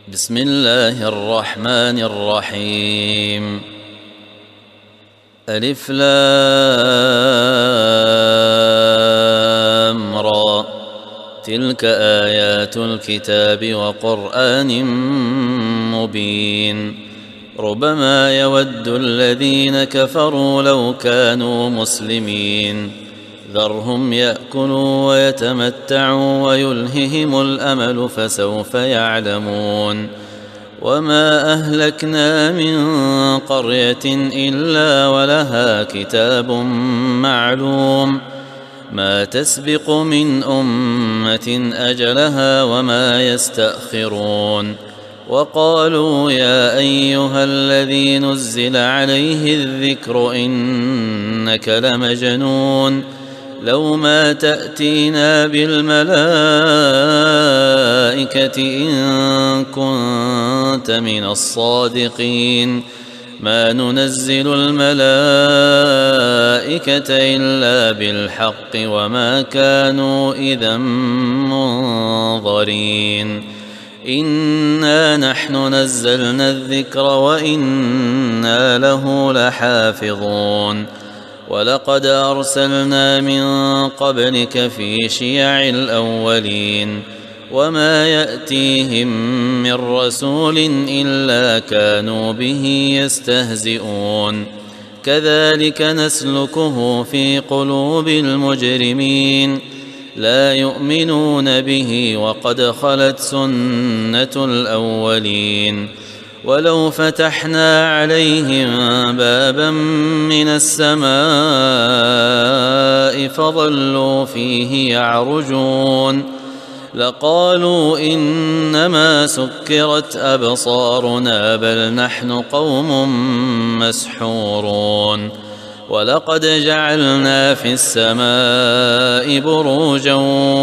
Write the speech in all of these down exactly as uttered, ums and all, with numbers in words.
بسم الله الرحمن الرحيم. ألف لام را، تلك آيات الكتاب وقرآن مبين. ربما يود الذين كفروا لو كانوا مسلمين، ذرهم يأكلوا ويتمتعوا ويلههم الأمل فسوف يعلمون. وما أهلكنا من قرية إلا ولها كتاب معلوم، ما تسبق من أمة أجلها وما يستأخرون. وقالوا يا أيها الذي نزل عليه الذكر إنك لمجنون، لو ما تأتينا بالملائكة إن كنت من الصادقين، ما ننزل الملائكة إلا بالحق وما كانوا إذا منظرين. إنا نحن نزلنا الذكر وإنا له لحافظون. ولقد أرسلنا من قبلك في شيع الأولين، وما يأتيهم من رسول إلا كانوا به يستهزئون. كذلك نسلكه في قلوب المجرمين، لا يؤمنون به وقد خلت سنة الأولين. ولو فتحنا عليهم بابا من السماء فظلوا فيه يعرجون لقالوا إنما سكرت أبصارنا بل نحن قوم مسحورون. ولقد جعلنا في السماء بروجا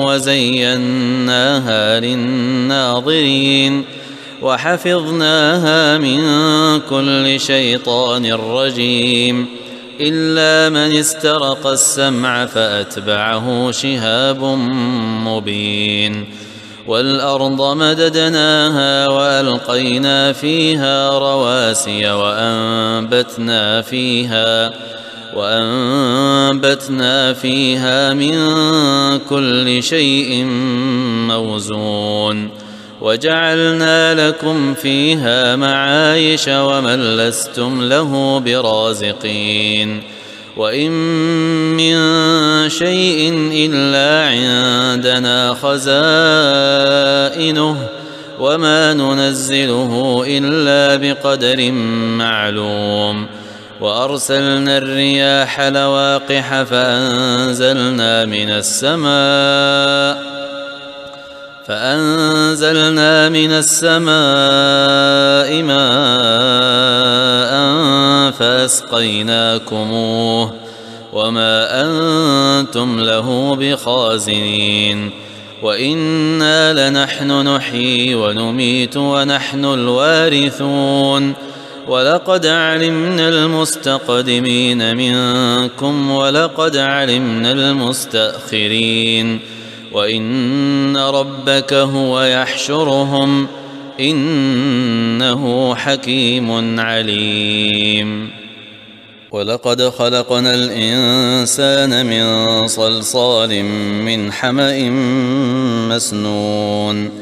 وزيناها للناظرين، وحفظناها من كل شيطان رجيم، إلا من استرق السمع فأتبعه شهاب مبين. والأرض مددناها وألقينا فيها رواسي وأنبتنا فيها وأنبتنا فيها من كل شيء موزون، وجعلنا لكم فيها معايش ومن لستم له برازقين. وإن من شيء إلا عندنا خزائنه وما ننزله إلا بقدر معلوم. وأرسلنا الرياح لواقح فأنزلنا من السماء فأنزلنا من السماء ماء فأسقيناكموه وما أنتم له بخازنين. وإنا لنحن نحيي ونميت ونحن الوارثون. ولقد علمنا المستقدمين منكم ولقد علمنا المستأخرين. وإن ربك هو يحشرهم إنه حكيم عليم. ولقد خلقنا الإنسان من صلصال من حمأ مسنون.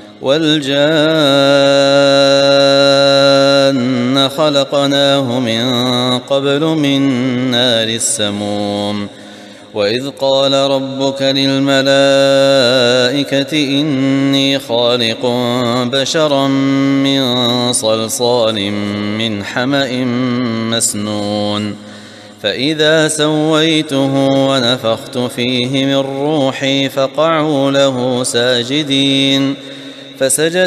والجان خلقناه من قبل من نار السموم. وإذ قال ربك للملائكة إني خالق بشرا من صلصال من حمأ مسنون، فإذا سويته ونفخت فيه من روحي فقعوا له ساجدين، فسجد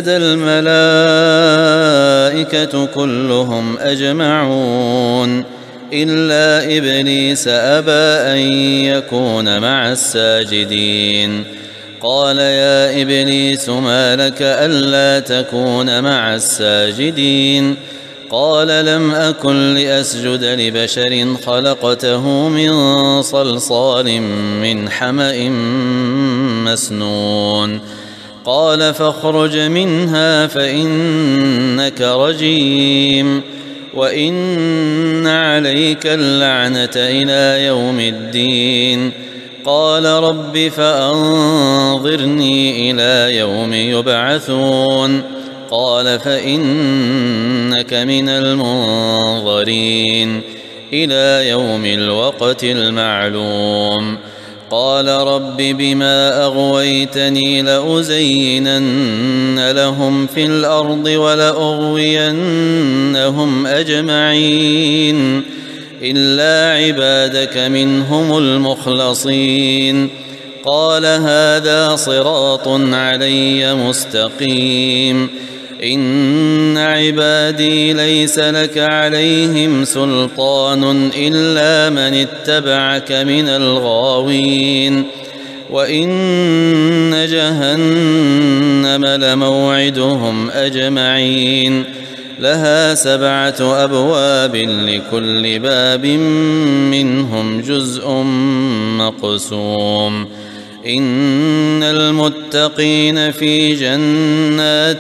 الملائكة كلهم أجمعون إلا إبليس أبى أن يكون مع الساجدين. قال يا إبليس ما لك ألا تكون مع الساجدين؟ قال لم أكن لأسجد لبشر خلقته من صلصال من حمأ مسنون. قال فاخرج منها فإنك رجيم وإن عليك اللعنة إلى يوم الدين. قال رب فأنظرني إلى يوم يبعثون. قال فإنك من المنظرين إلى يوم الوقت المعلوم. قال رب بما أغويتني لأزينن لهم في الأرض ولأغوينهم أجمعين إلا عبادك منهم المخلصين. قال هذا صراط علي مستقيم. إن عبادي ليس لك عليهم سلطان إلا من اتبعك من الغاوين. وإن جهنم لموعدهم أجمعين لها سبعة أبواب لكل باب منهم جزء مقسوم. إن المتقين في جنات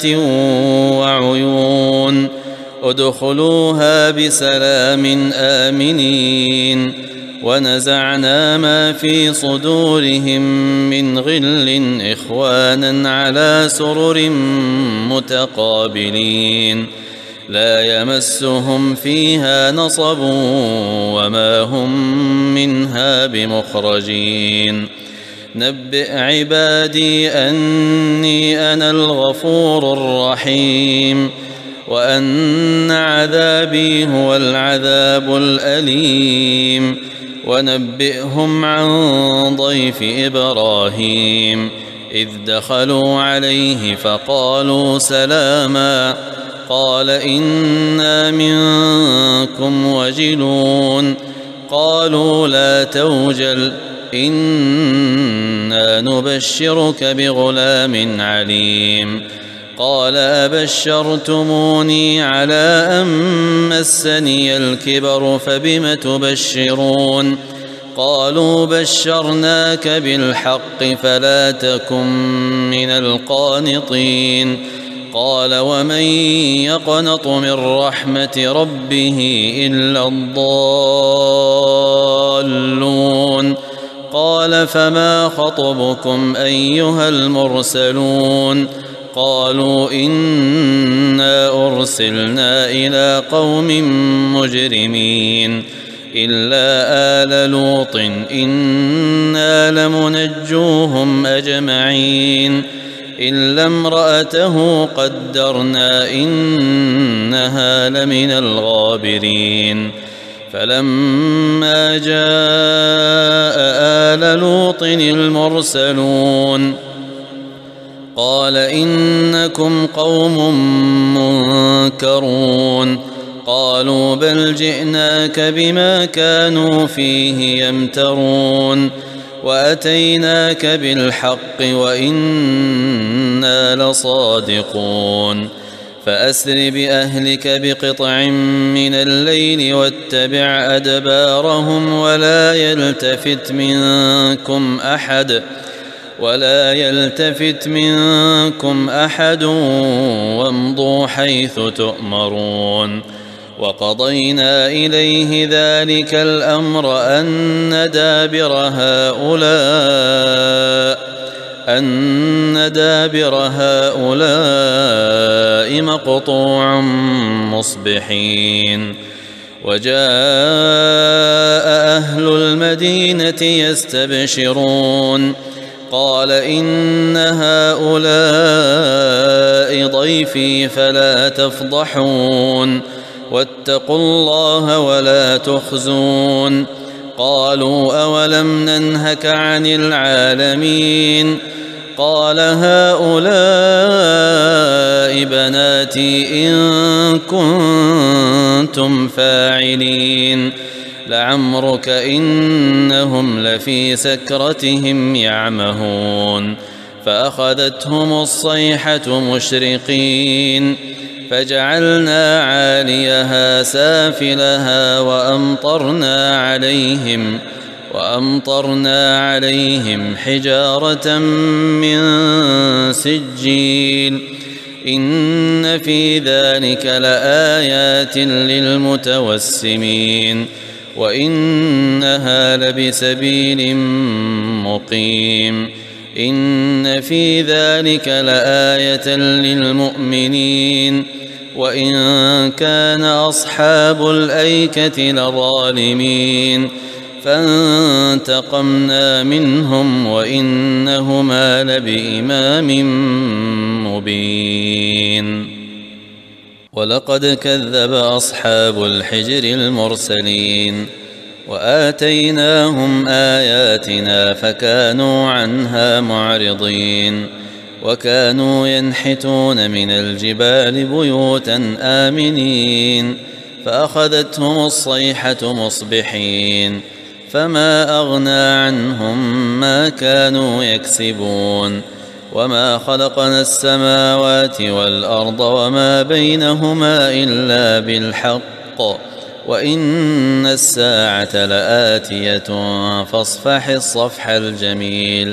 وعيون ادخلوها بسلام آمنين. ونزعنا ما في صدورهم من غل إخوانا على سرر متقابلين لا يمسهم فيها نصب وما هم منها بمخرجين. نبئ عبادي أني أنا الغفور الرحيم وأن عذابي هو العذاب الأليم. ونبئهم عن ضيف إبراهيم إذ دخلوا عليه فقالوا سلاما. قال إنا منكم وجلون. قالوا لا توجل إنا نبشرك بغلام عليم. قال أبشرتموني على أن مسني الكبر فبم تبشرون. قالوا بشرناك بالحق فلا تكن من القانطين. قال ومن يقنط من رحمة ربه إلا الضالون. قال فما خطبكم أيها المرسلون؟ قالوا إنا أرسلنا إلى قوم مجرمين إلا آل لوط إنا لمنجوهم أجمعين إلا امرأته قدرنا إنها لمن الغابرين. فلما جاء آل لوط المرسلون قال إنكم قوم منكرون. قالوا بل جئناك بما كانوا فيه يمترون وأتيناك بالحق وإنا لصادقون. فأسر بأهلك بقطع من الليل واتبع أدبارهم ولا يلتفت منكم أحد ولا يلتفت منكم أحد وامضوا حيث تؤمرون. وقضينا إليه ذلك الأمر أن دابر هؤلاء أن دابر هؤلاء مقطوع مصبحين. وجاء أهل المدينة يستبشرون قال إن هؤلاء ضيفي فلا تفضحون واتقوا الله ولا تخزون. قالوا أولم ننهك عن العالمين؟ قال هؤلاء بناتي إن كنتم فاعلين لعمرك إنهم لفي سكرتهم يعمهون. فأخذتهم الصيحة مشرقين فجعلنا عاليها سافلها وأمطرنا عليهم وأمطرنا عليهم حجارة من سجيل إن في ذلك لآيات للمتوسمين وإنها لبسبيل مقيم إن في ذلك لآية للمؤمنين وإن كان أصحاب الأيكة لظالمين فانتقمنا منهم وإنهما لبإمام مبين ولقد كذب أصحاب الحجر المرسلين وآتيناهم آياتنا فكانوا عنها معرضين وكانوا ينحتون من الجبال بيوتا آمنين فأخذتهم الصيحة مصبحين فما أغنى عنهم ما كانوا يكسبون وما خلقنا السماوات والأرض وما بينهما إلا بالحق وإن الساعة لآتية فاصفح الصفح الجميل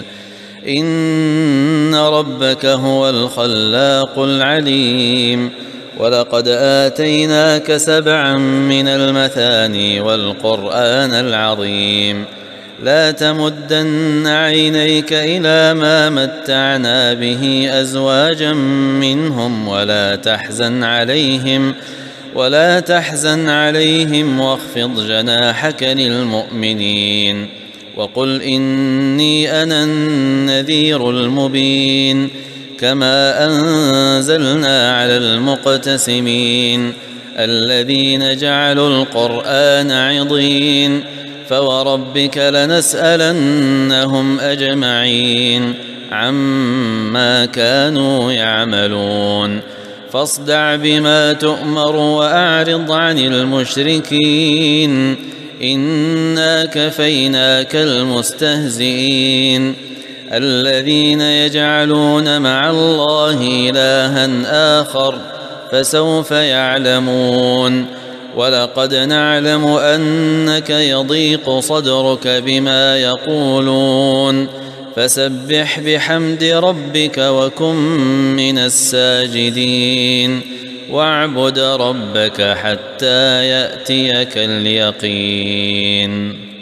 إن ربك هو الخلاق العليم ولقد آتيناك سبعا من المثاني والقرآن العظيم لا تمدن عينيك إلى ما متعنا به أزواجا منهم ولا تحزن عليهم ولا تحزن عليهم واخفض جناحك للمؤمنين وقل إني أنا النذير المبين كما أنزلنا على المقتسمين الذين جعلوا القرآن عضين فوربك لنسألنهم أجمعين عما كانوا يعملون فاصدع بما تؤمر وأعرض عن المشركين إنا كفيناك المستهزئين الذين يجعلون مع الله إلها آخر فسوف يعلمون ولقد نعلم أنك يضيق صدرك بما يقولون فسبح بحمد ربك وكن من الساجدين واعبد ربك حتى يأتيك اليقين.